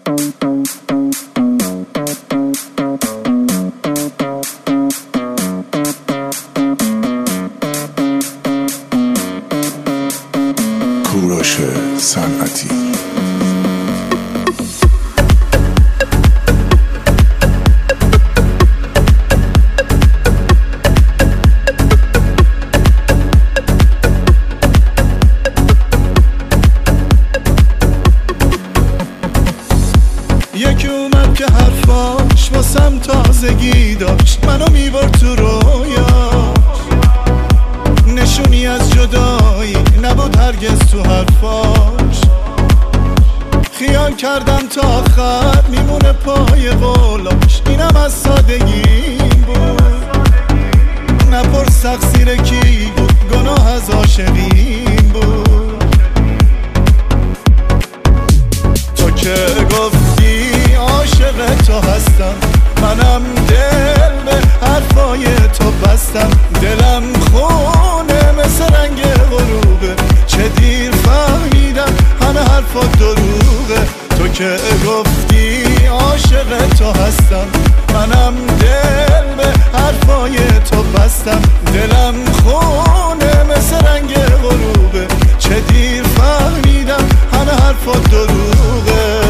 کوروش صنعتی. یکی اومد که حرفاش واسم تازگی داشت، منو میبرد تو رویاش، نشونی از جدایی نبود هرگز تو حرفاش. خیال کردم تا آخر میمونه پای قولاش، اینم از سادگی بود. نپرس تقصیر کی بود، گناه از عاشقین بود. تو که گفتی عاشق تو هستم، منم دل به حرفای تو بستم. دلم خونه مثل رنگ غروبه، چه دیر فهمیدم همه حرفات دروغه. تو که گفتی عاشق تو هستم، منم دل به حرفای تو بستم. دلم خونه مثل رنگ غروبه، چه دیر فهمیدم همه حرفات دروغه.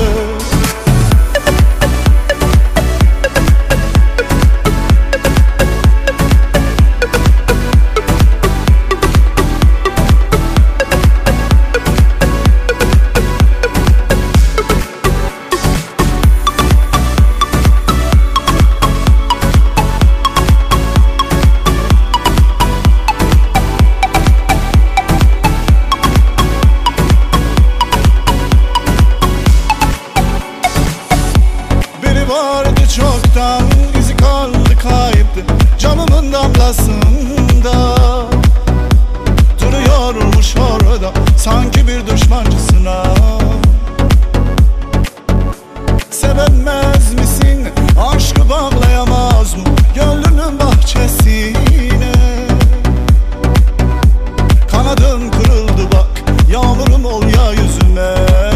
Vardı çoktan izi kaldı kayıptı camımın damlasında. Duruyormuş orada sanki bir düşmancısına. Sevemez misin, aşkı bağlayamaz mı gönlünün bahçesine? Kanadın kırıldı bak, yağmurum ol ya yüzüme.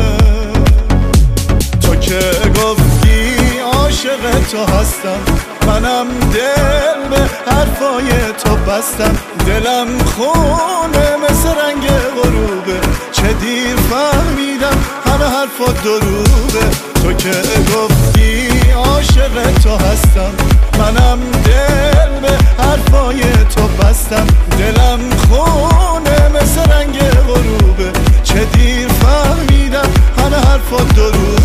تو که گفتی عاشق تو هستم، منم دل به حرفای تو بستم. دلم خونه مثل رنگ غروبه، چه دیر فهمیدم همه حرفات دروغه. تو که گفتی عاشق تو هستم، منم دل به حرفای تو بستم. دلم خونه مثل رنگ غروبه، چه دیر فهمیدم همه حرفات دروغه.